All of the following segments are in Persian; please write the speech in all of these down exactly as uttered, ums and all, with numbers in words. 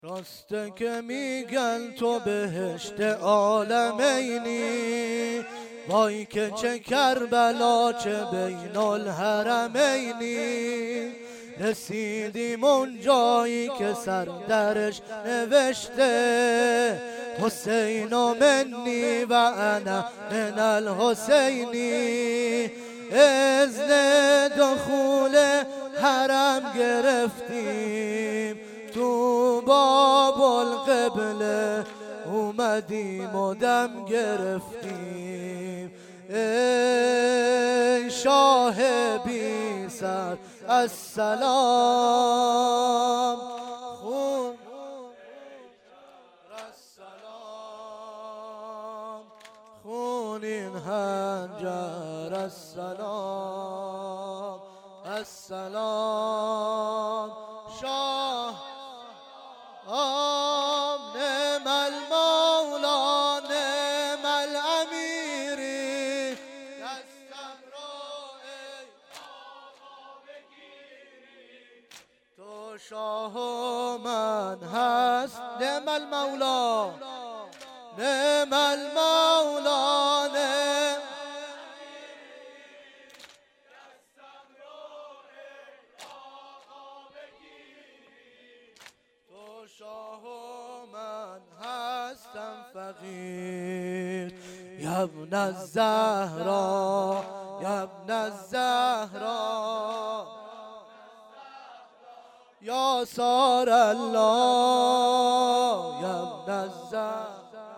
راسته که میگن تو بهشت عالمینی، وای که چه کربلا چه بین الحرمینی. رسیدیم اون جایی که سر درش نوشته حسین منی و انا من الحسینی. اذن دخول حرم گرفتیم، تو باب القبله اومدیم و دم گرفتیم. ای شاه بی سر السلام، خون السلام، خون این حنجر السلام السلام. شاه نعم المولا نعم الامیری، دستم رو ای آقا بگیری. تو شاه من هست نعم المولا نعم المولا نعم شاه من هستم فقیر. یا ابن الزهرا یا ابن الزهرا یا سار الله یا ابن الزهرا.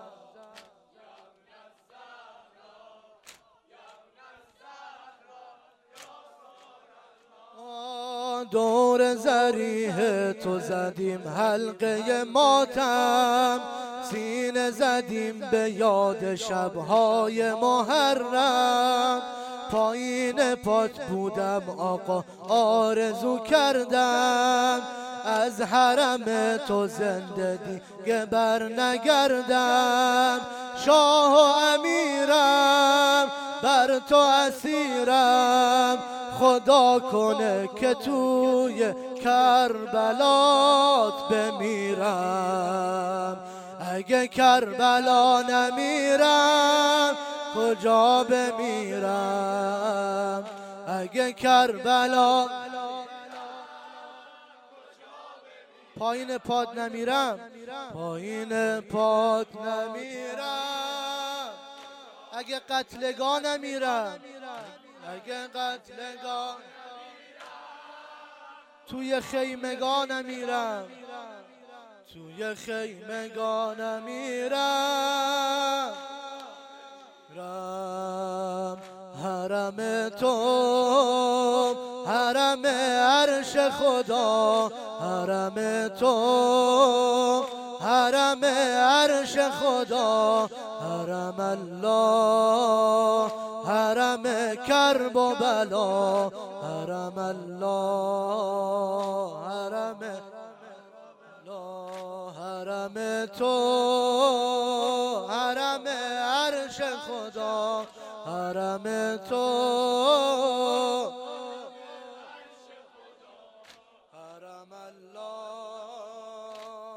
دور زریح تو زدیم حلقه ماتم، سینه زدیم به یاد شبهای محرم. پایین پات بودم آقا آرزو کردم، از حرم تو زنده دیگه بر نگردم. شاه و امیرم بر تو اسیرم، خدا کنه که توی کربلات بمیرم. اگه کربلا نمیرم کجا بمیرم؟ اگه کربلا پایین پاد نمیرم پایین پاد نمیرم. اگه قتلگاه نمیرم اگه قتلگاه توی خیمگاه نمیرم توی خیمگاه نمیرم. رم حرم تو حرم عرش خدا، حرم تو حرم عرش خدا، حرم الله حرم کرب و بلا، حرم الله حرم الله حرم تو حرم عرش خدا، حرم تو حرم الله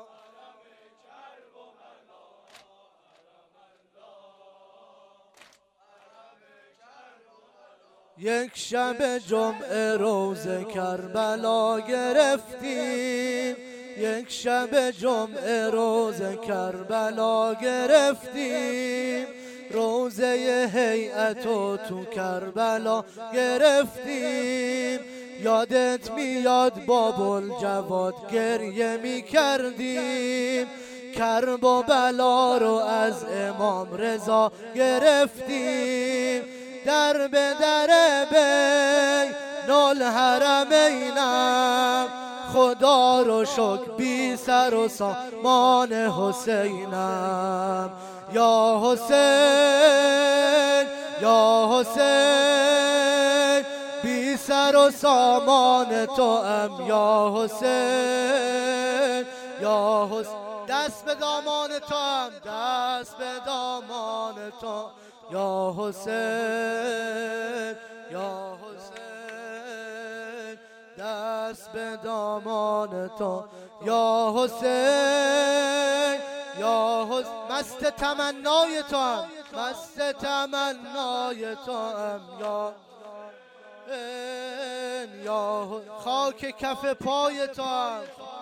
یک شب جمعه روزه کربلا گرفتیم، یک شب جمعه روزه کربلا گرفتیم. روزه هیئت و تو کربلا گرفتیم. یادت میاد باب الجواد گریه می کردیم، کرب و بلا رو از امام رضا گرفتیم. در به در بین الحرمینم، خدا رو شکر بی سر و سامان حسینم. یا حسین یا حسین بی سر و سامان تو ام یا حسین یا حسین. دست به دامان تو هم دست به دامان تو یا حسین یا حسین. دست به دامان تو یا حسین یا حسین مست تمنای تو هم مست تمنای تو هم یا یا خاک کف پای تو هم